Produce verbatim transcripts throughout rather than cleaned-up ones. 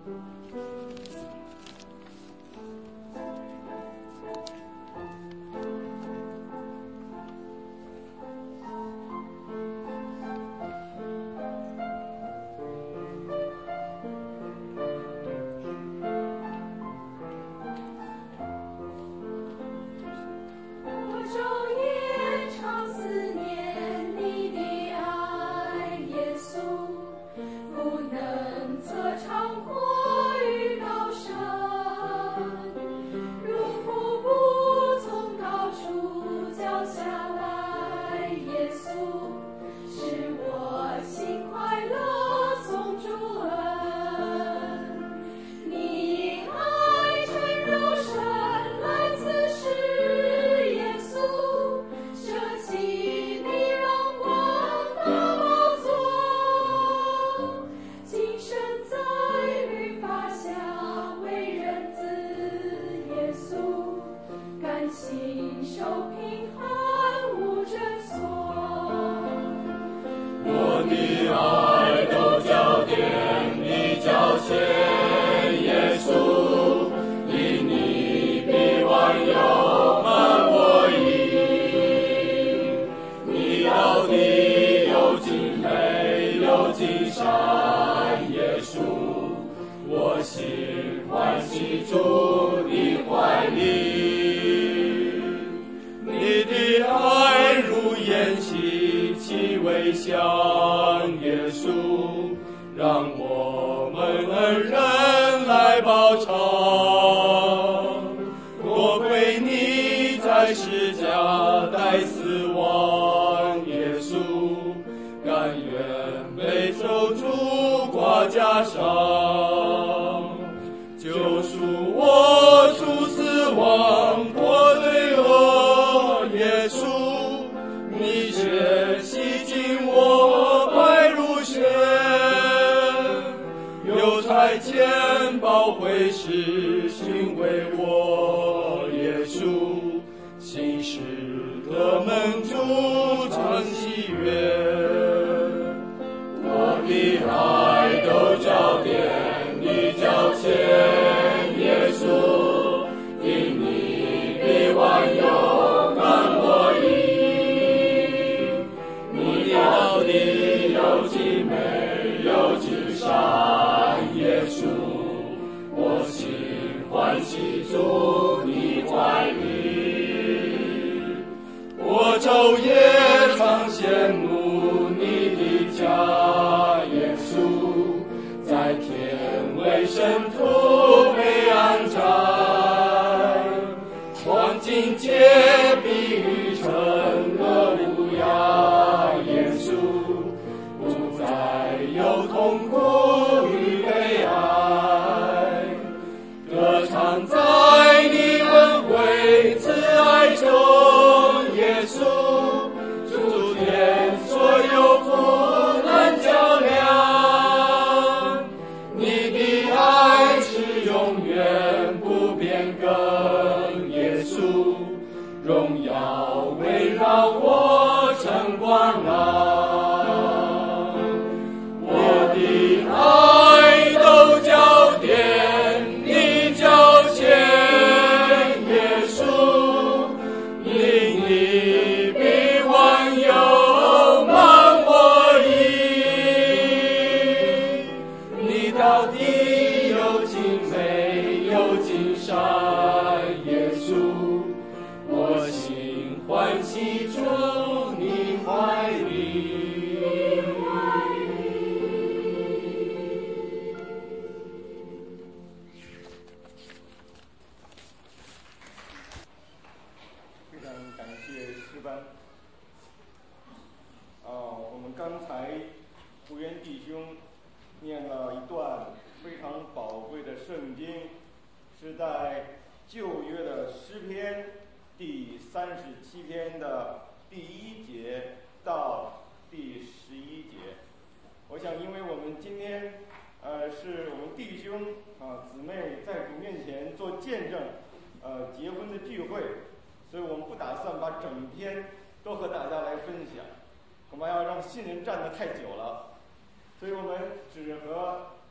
恐怕要让新人站得太久了，所以我们只和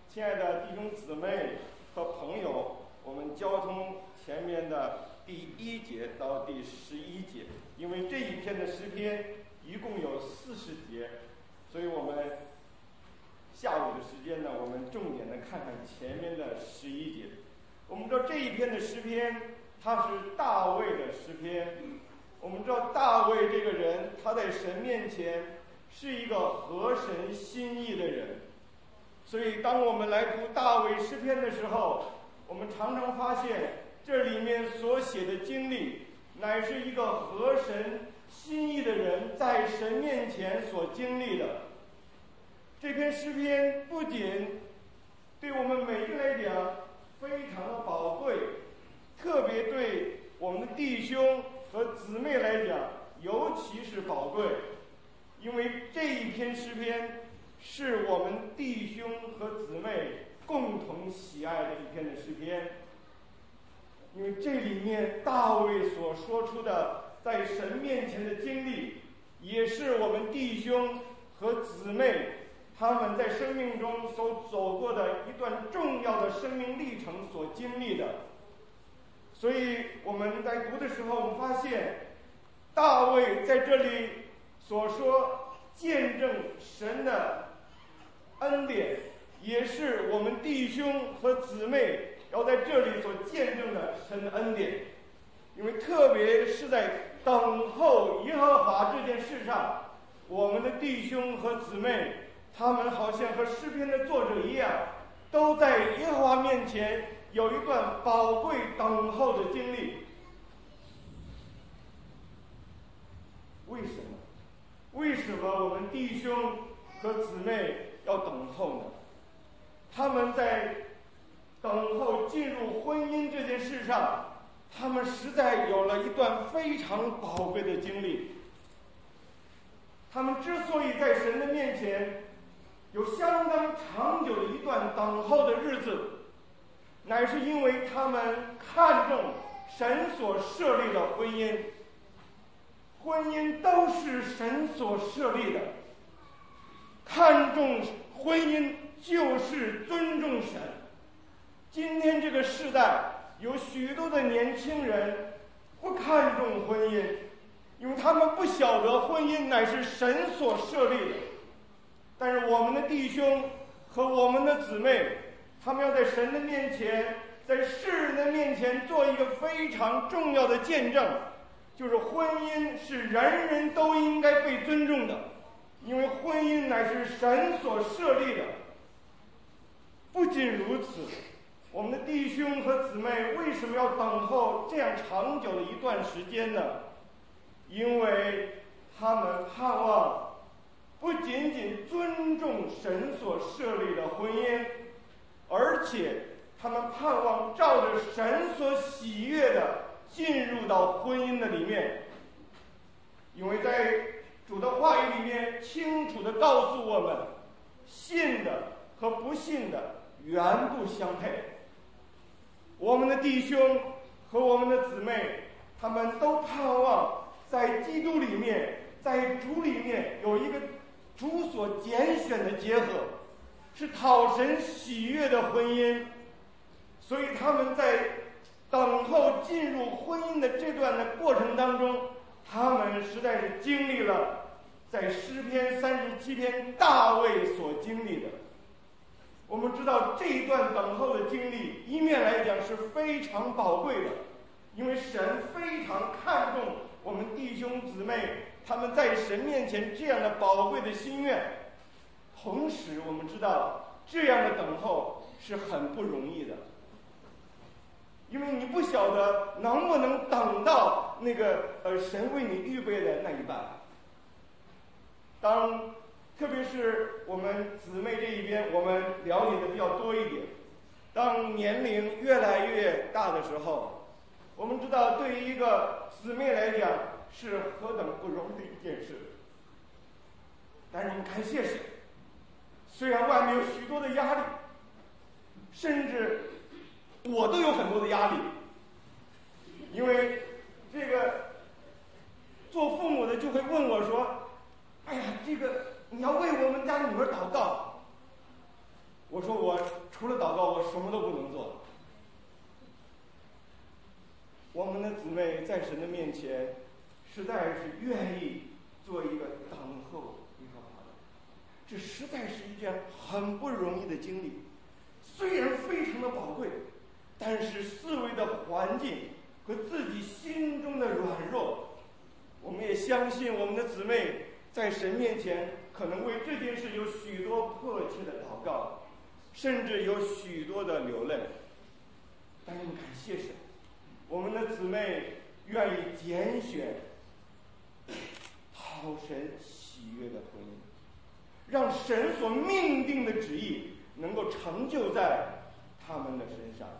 亲爱的弟兄姊妹和朋友，我们交通前面的第一节到第十一节，因为这一篇的诗篇一共有四十节，所以我们下午的时间呢，我们重点的看看前面的十一节。我们知道这一篇的诗篇，它是大卫的诗篇。我们知道大卫这个人，他在神面前是一个合神心意的人。所以当我们来读大卫诗篇的时候，我们常常发现这里面所写的经历，乃是一个合神心意的人在神面前所经历的。这篇诗篇不仅对我们每个人来讲非常的宝贵，特别对我们的弟兄和姊妹来讲尤其是宝贵，因为这一篇诗篇是我们弟兄和姊妹共同喜爱的一篇的诗篇。因为这里面大卫所说出的在神面前的经历，也是我们弟兄和姊妹他们在生命中所走过的一段重要的生命历程所经历的。所以我们在读的时候，我们发现大卫在这里所说见证神的恩典，也是我们弟兄和姊妹要在这里所见证的神的恩典。因为特别是在等候耶和华这件事上，我们的弟兄和姊妹他们好像和诗篇的作者一样，都在耶和华面前有一段宝贵等候的经历。为什么？为什么我们弟兄和姊妹要等候呢？他们在等候进入婚姻这件事上，他们实在有了一段非常宝贵的经历。他们之所以在神的面前有相当长久的一段等候的日子，乃是因为他们看重神所设立的婚姻。婚姻都是神所设立的，看重婚姻就是尊重神。今天这个时代有许多的年轻人不看重婚姻，因为他们不晓得婚姻乃是神所设立的。但是我们的弟兄和我们的姊妹，他们要在神的面前，在世人的面前做一个非常重要的见证，就是婚姻是人人都应该被尊重的，因为婚姻乃是神所设立的。不仅如此，我们的弟兄和姊妹为什么要等候这样长久的一段时间呢？因为他们盼望不仅仅尊重神所设立的婚姻，而且他们盼望照着神所喜悦的进入到婚姻的里面。因为在主的话语里面清楚地告诉我们，信的和不信的原不相配。我们的弟兄和我们的姊妹，他们都盼望在基督里面，在主里面有一个主所拣选的结合，是讨神喜悦的婚姻。所以他们在等候进入婚姻的这段的过程当中，他们实在是经历了在诗篇三十七篇大卫所经历的。我们知道这一段等候的经历，一面来讲是非常宝贵的，因为神非常看重我们弟兄姊妹他们在神面前这样的宝贵的心愿。同时我们知道这样的等候是很不容易的，因为你不晓得能不能等到那个呃神为你预备的那一半。当特别是我们姊妹这一边，我们了解的比较多一点。当年龄越来越大的时候，我们知道对于一个姊妹来讲是何等不容易的一件事。但是我们感谢神，虽然外面有许多的压力，甚至我都有很多的压力，因为这个做父母的就会问我说：“哎呀，这个你要为我们家女儿祷告。” 我说我除了祷告，我什么都不能做。我们的姊妹在神的面前，实在是愿意做一个等候耶和华的，这实在是一件很不容易的经历。虽然非常的宝贵，但是四围的环境和自己心中的软弱，我们也相信我们的姊妹在神面前可能为这件事有许多迫切的祷告，甚至有许多的流泪。但是感谢神，我们的姊妹愿意拣选讨神喜悦的婚姻，让神所命定的旨意能够成就在他们的身上。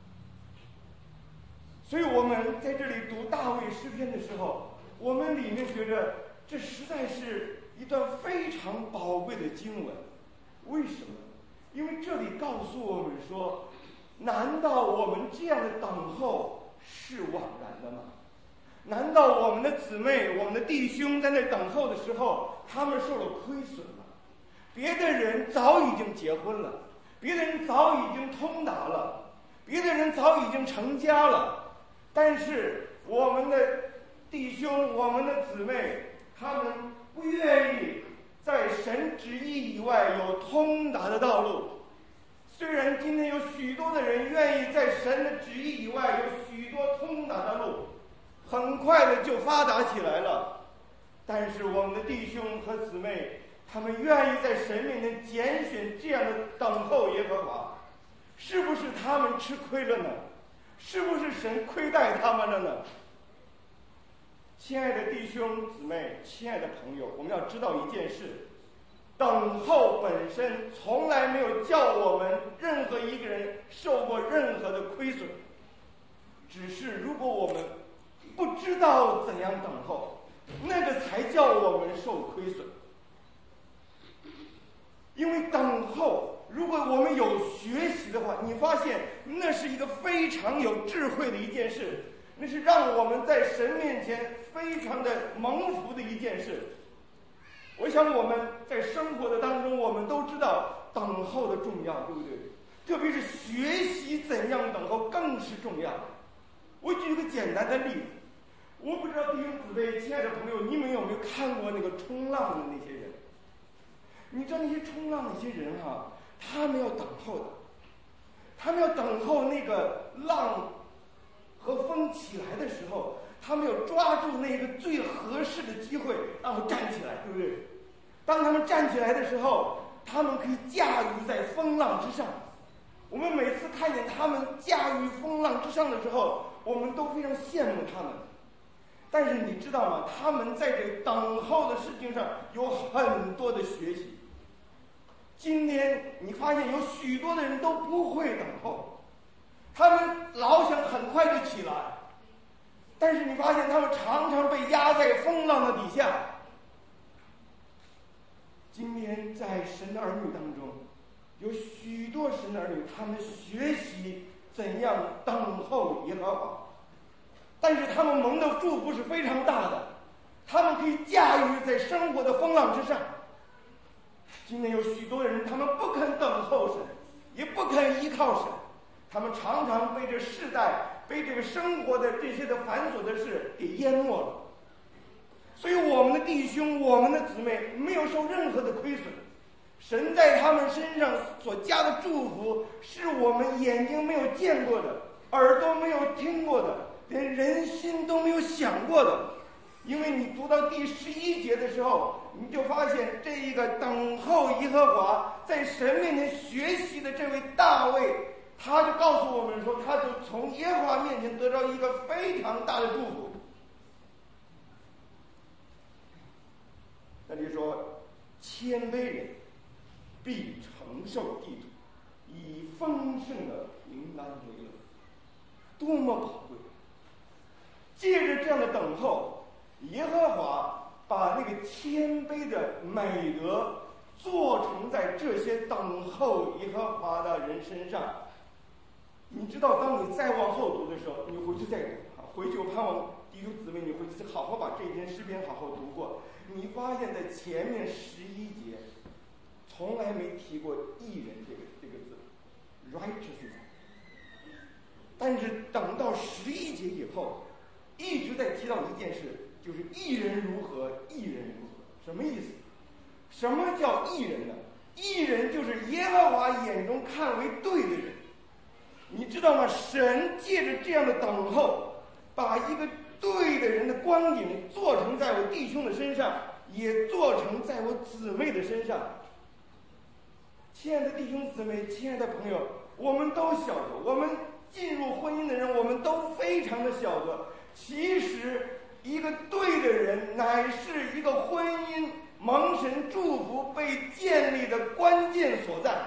所以我们在这里读大卫诗篇的时候，我们里面觉得这实在是一段非常宝贵的经文。为什么？因为这里告诉我们说，难道我们这样的等候是枉然的吗？难道我们的姊妹、我们的弟兄在那等候的时候，他们受了亏损吗？别的人早已经结婚了，别的人早已经通达了，别的人早已经成家了，但是我们的弟兄、我们的姊妹，他们不愿意在神旨意以外有通达的道路。虽然今天有许多的人愿意在神的旨意以外有许多通达的路，很快的就发达起来了，但是我们的弟兄和姊妹，他们愿意在神面前拣选这样的等候耶和华，是不是他们吃亏了呢？是不是神亏待他们了呢？亲爱的弟兄姊妹，亲爱的朋友，我们要知道一件事，等候本身从来没有叫我们任何一个人受过任何的亏损，只是如果我们不知道怎样等候，那个才叫我们受亏损。因为等候，如果我们有学习的话，你发现那是一个非常有智慧的一件事，那是让我们在神面前非常的蒙福的一件事。我想我们在生活的当中，我们都知道等候的重要，对不对？特别是学习怎样等候更是重要。我举一个简单的例子，我不知道弟兄姊妹、亲爱的朋友，你们有没有看过那个冲浪的那些人？你知道那些冲浪那些人啊，他们要等候的，他们要等候那个浪和风起来的时候，他们要抓住那个最合适的机会，然后站起来，对不对？当他们站起来的时候，他们可以驾驭在风浪之上。我们每次看见他们驾驭风浪之上的时候，我们都非常羡慕他们。但是你知道吗？他们在这等候的事情上有很多的学习。今天你发现有许多的人都不会等候，他们老想很快就起来，但是你发现他们常常被压在风浪的底下。今天在神的儿女当中，有许多神的儿女，他们学习怎样等候耶和华，但是他们蒙的祝福是非常大的，他们可以驾驭在生活的风浪之上。今天有许多人，他们不肯等候神，也不肯依靠神，他们常常被这世代、被这个生活的这些的繁琐的事给淹没了。所以我们的弟兄、我们的姊妹没有受任何的亏损，神在他们身上所加的祝福，是我们眼睛没有见过的，耳朵没有听过的，连人心都没有想过的。因为你读到第十一节的时候，你就发现这一个等候耶和华，在神面前学习的这位大卫，他就告诉我们说，他就从耶和华面前得到一个非常大的祝福。那里说，谦卑人必承受地土，以丰盛的平安为乐。多么宝贵！借着这样的等候，耶和华把那个谦卑的美德做成在这些等候耶和华的人身上。你知道，当你再往后读的时候，你回去再读啊，回去我盼望弟兄姊妹，你回去好好把这一篇诗篇好好读过。你发现在前面十一节， 从来没提过义人这个这个字 righteousness。 但是等到十一节以后，一直在提到一件事，就是义人如何，义人如何。什么意思？什么叫义人呢？义人就是耶和华眼中看为对的人。你知道吗？神借着这样的等候，把一个对的人的光景做成在我弟兄的身上，也做成在我姊妹的身上。亲爱的弟兄姊妹，亲爱的朋友，我们都晓得，我们进入婚姻的人，我们都非常的晓得，其实一个对的人乃是一个婚姻蒙神祝福被建立的关键所在。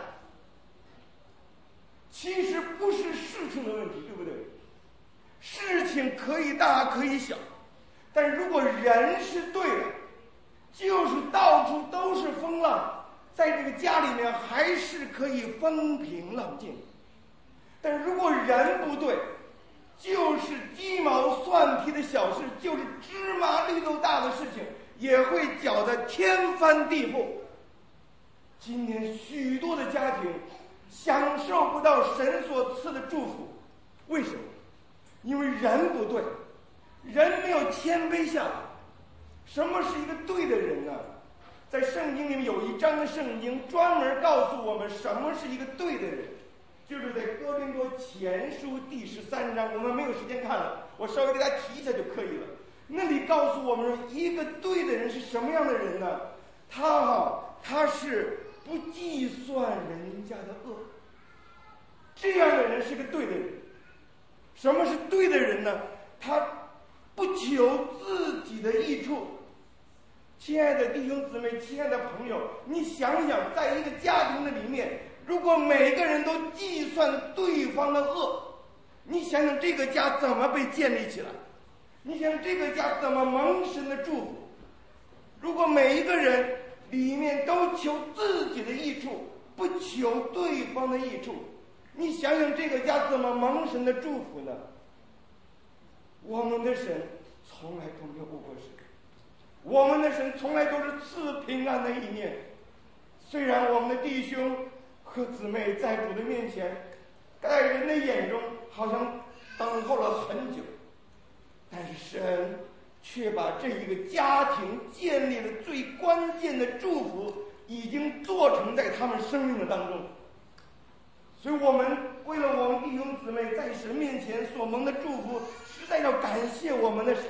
其实不是事情的问题，对不对？事情可以大可以小，但如果人是对的，就是到处都是风浪，在这个家里面还是可以风平浪静。但如果人不对，就是鸡毛蒜皮的小事，就是芝麻绿豆大的事情，也会搅得天翻地覆。今天许多的家庭享受不到神所赐的祝福，为什么？因为人不对，人没有谦卑下来。什么是一个对的人呢？在圣经里面有一章的圣经专门告诉我们什么是一个对的人，就是在哥林多前书第十三章，我们没有时间看了，我稍微给大家提一下就可以了。那里告诉我们说，一个对的人是什么样的人呢？他哈，他是不计算人家的恶，这样的人是个对的人。什么是对的人呢？他不求自己的益处。亲爱的弟兄姊妹，亲爱的朋友，你想想，在一个家庭的里面，如果每个人都计算对方的恶，你想想这个家怎么被建立起来？你想这个家怎么蒙神的祝福？如果每一个人里面都求自己的益处，不求对方的益处，你想想这个家怎么蒙神的祝福呢？我们的神从来都没有误过神，我们的神从来都是赐平安的一面。虽然我们的弟兄和姊妹在主的面前，在人的眼中好像等候了很久，但是神却把这一个家庭建立了最关键的祝福已经做成在他们生命的当中。所以我们为了我们弟兄姊妹在神面前所蒙的祝福，实在要感谢我们的神。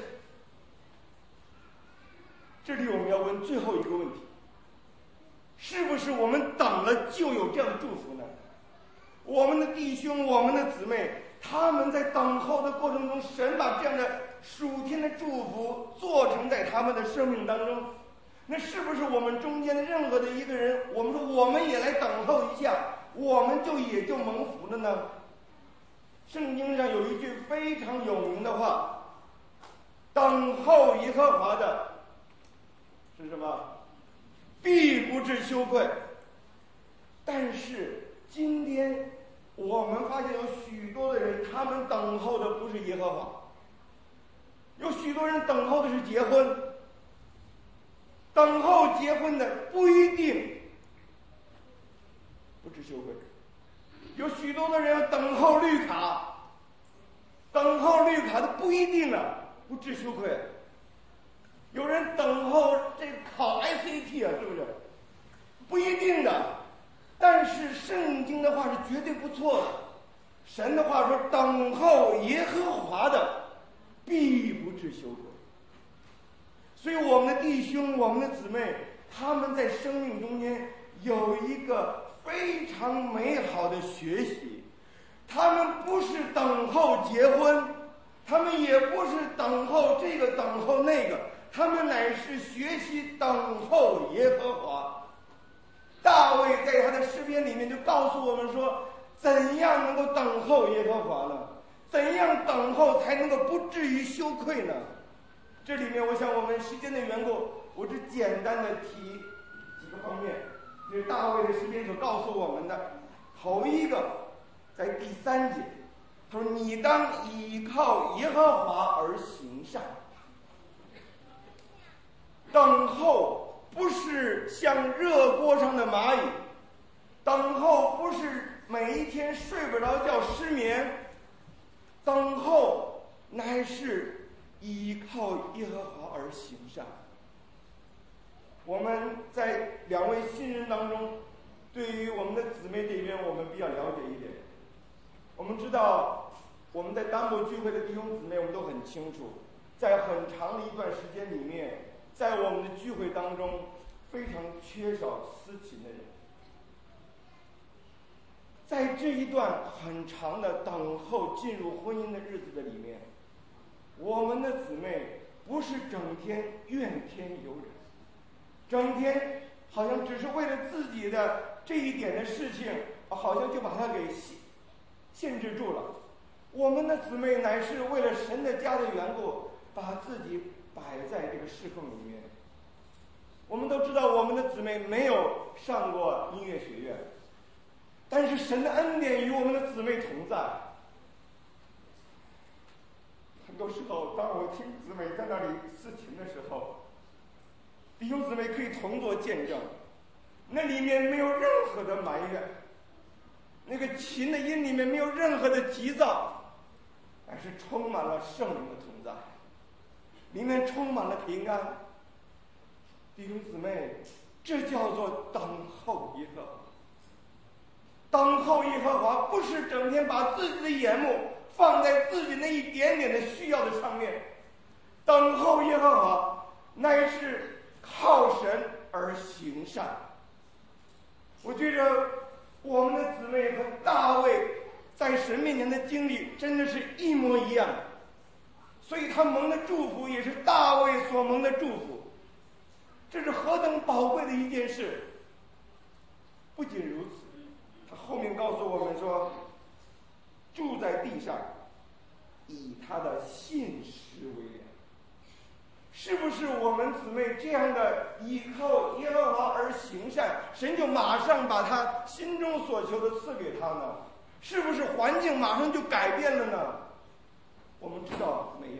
这里我们要问最后一个问题，是不是我们等了就有这样的祝福呢？我们的弟兄，我们的姊妹，他们在等候的过程中，神把这样的属天的祝福做成在他们的生命当中。那是不是我们中间的任何的一个人，我们说我们也来等候一下，我们就也就蒙福了呢？圣经上有一句非常有名的话，等候耶和华的是什么？必不致羞愧。但是今天我们发现有许多的人，他们等候的不是耶和华，有许多人等候的是结婚。等候结婚的不一定不知羞愧，有许多的人要等候绿卡，等候绿卡的不一定啊不知羞愧。有人等候这考 I C T 啊，是不是？不一定的。但是圣经的话是绝对不错的，神的话说，等候耶和华的必不致羞愧。所以我们的弟兄，我们的姊妹，他们在生命中间有一个非常美好的学习。他们不是等候结婚，他们也不是等候这个等候那个，他们乃是学习等候耶和华。大卫在他的诗篇里面就告诉我们说，怎样能够等候耶和华呢？怎样等候才能够不至于羞愧呢？这里面我想我们时间的缘故，我只简单的提几个方面。这是大卫的诗篇所告诉我们的。头一个在第三节，他说，你当倚靠耶和华而行善。等候不是像热锅上的蚂蚁，等候不是每一天睡不着觉失眠，等候乃是依靠耶和华而行善。我们在两位新人当中，对于我们的姊妹这边我们比较了解一点。我们知道我们在单独聚会的弟兄姊妹我们都很清楚，在很长的一段时间里面，在我们的聚会当中非常缺少司琴的人。在这一段很长的等候进入婚姻的日子的里面，我们的姊妹不是整天怨天尤人，整天好像只是为了自己的这一点的事情，好像就把它给限限制住了。我们的姊妹乃是为了神的家的缘故，把自己摆在这个侍奉里面。我们都知道我们的姊妹没有上过音乐学院，但是神的恩典与我们的姊妹同在。很多时候当我听姊妹在那里司琴的时候，弟兄姊妹可以同作见证，那里面没有任何的埋怨，那个琴的音里面没有任何的急躁，而是充满了圣灵的同在，里面充满了平安。弟兄姊妹，这叫做等候耶和华。等候耶和华不是整天把自己的眼目放在自己那一点点的需要的上面，等候耶和华乃是靠神而行善。我觉着我们的姊妹和大卫在神面前的经历真的是一模一样，所以他蒙的祝福也是大卫所蒙的祝福。这是何等宝贵的一件事！不仅如此，他后面告诉我们说，住在地上，以他的信实为粮。是不是我们姊妹这样的依靠耶和华而行善，神就马上把他心中所求的赐给他呢？是不是环境马上就改变了呢？我们知道没有，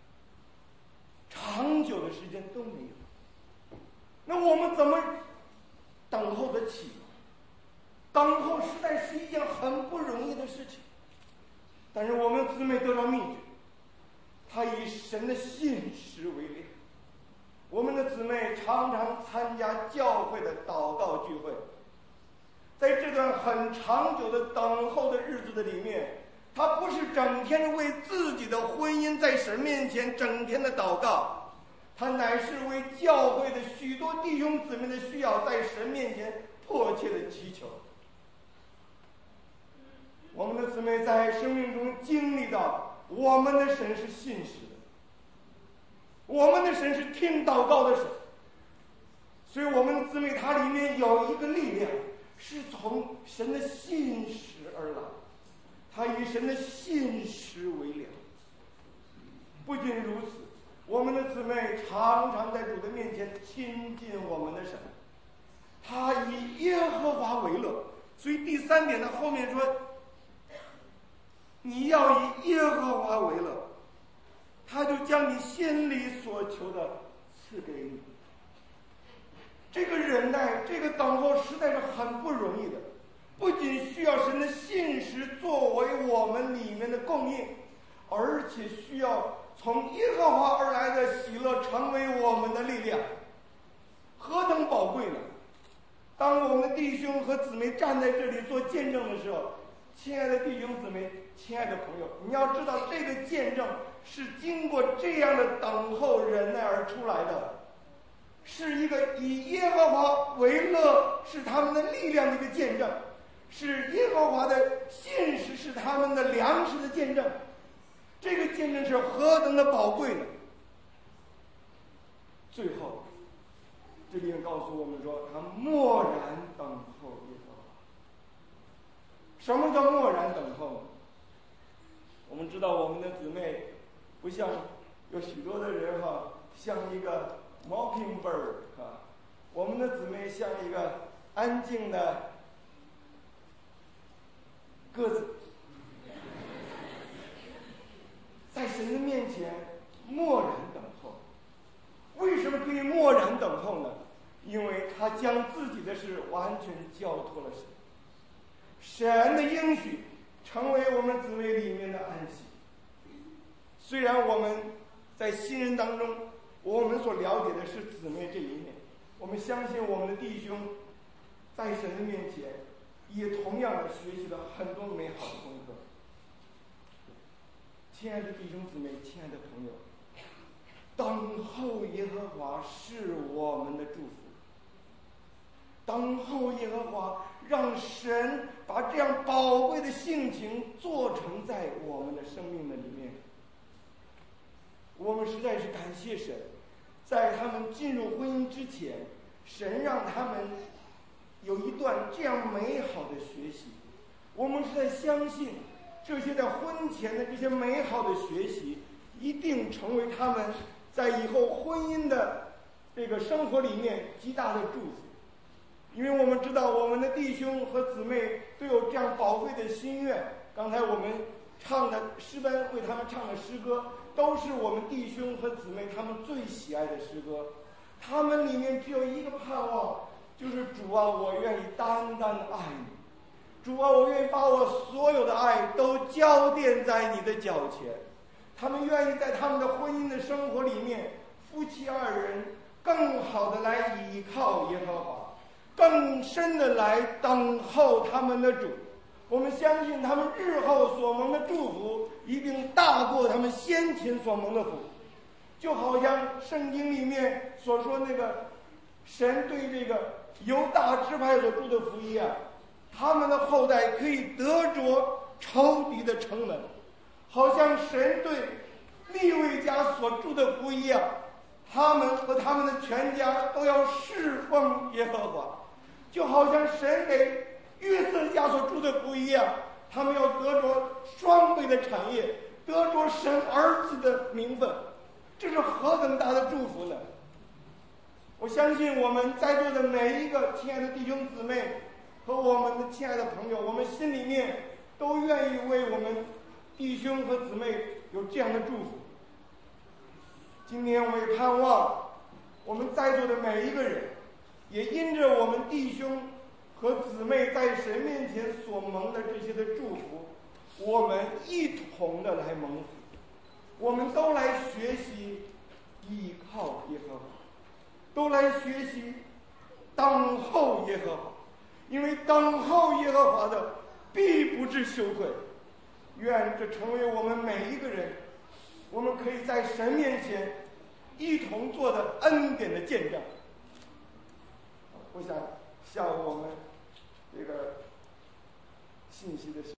长久的时间都没有。那我们怎么等候得起？等候实在是一件很不容易的事情，但是我们姊妹得到秘诀，她以神的信实为粮。我们的姊妹常常参加教会的祷告聚会，在这段很长久的等候的日子的里面，她不是整天为自己的婚姻在神面前整天的祷告，他乃是为教会的许多弟兄姊妹的需要在神面前迫切的祈求。我们的姊妹在生命中经历到，我们的神是信实的，我们的神是听祷告的神，所以我们的姊妹它里面有一个力量，是从神的信实而来，他以神的信实为粮。不仅如此，我们的姊妹常常在主的面前亲近我们的神，他以耶和华为乐。所以第三点他后面说，你要以耶和华为乐，他就将你心里所求的赐给你。这个忍耐，这个等候实在是很不容易的，不仅需要神的信实作为我们里面的供应，而且需要从耶和华而来的喜乐成为我们的力量。何等宝贵呢？当我们的弟兄和姊妹站在这里做见证的时候，亲爱的弟兄姊妹，亲爱的朋友，你要知道这个见证是经过这样的等候忍耐而出来的，是一个以耶和华为乐是他们的力量的一个见证，是耶和华的信实是他们的粮食的见证。这个见证是何等的宝贵呢？最后这里面告诉我们说，他默然等候耶和华。什么叫默然等候呢？我们知道我们的姊妹不像有许多的人哈，像一个 mockingbird 啊，我们的姊妹像一个安静的鸽子，在神的面前默然等候。为什么可以默然等候呢？ 将自己的事完全交托了神。神的应许成为我们姊妹里面的安息。虽然我们在新人当中，我们所了解的是姊妹这一面，我们相信我们的弟兄在神的面前也同样的学习了很多美好的功课。亲爱的弟兄姊妹，亲爱的朋友，等候耶和华是我们的祝福。等候耶和华，让神把这样宝贵的性情做成在我们的生命的里面。我们实在是感谢神，在他们进入婚姻之前，神让他们有一段这样美好的学习。我们是在相信这些在婚前的这些美好的学习一定成为他们在以后婚姻的这个生活里面极大的祝福。因为我们知道我们的弟兄和姊妹都有这样宝贵的心愿，刚才我们唱的诗班为他们唱的诗歌都是我们弟兄和姊妹他们最喜爱的诗歌。他们里面只有一个盼望，就是主啊，我愿意单单爱你。主啊，我愿意把我所有的爱都交奠在你的脚前。他们愿意在他们的婚姻的生活里面，夫妻二人更好的来依靠耶和华，更深的来等候他们的主。我们相信他们日后所蒙的祝福一定大过他们先前所蒙的福。就好像圣经里面所说那个神对这个犹大支派所祝的福一样，他们的后代可以得着仇敌的城门，好像神对利未家所祝的福一样，他们和他们的全家都要侍奉耶和华。就好像神给约瑟家所祝的福一样，他们要得着双倍的产业，得着神儿子的名分。这是何等大的祝福呢？我相信我们在座的每一个亲爱的弟兄姊妹和我们的亲爱的朋友，我们心里面都愿意为我们弟兄和姊妹有这样的祝福。今天我也盼望我们在座的每一个人，也因着我们弟兄和姊妹在神面前所蒙的这些的祝福，我们一同的来蒙福。我们都来学习依靠耶和华，都来学习等候耶和华，因为等候耶和华的必不致羞愧。愿这成为我们每一个人，我们可以在神面前一同做的恩典的见证。我想向我们这个信息的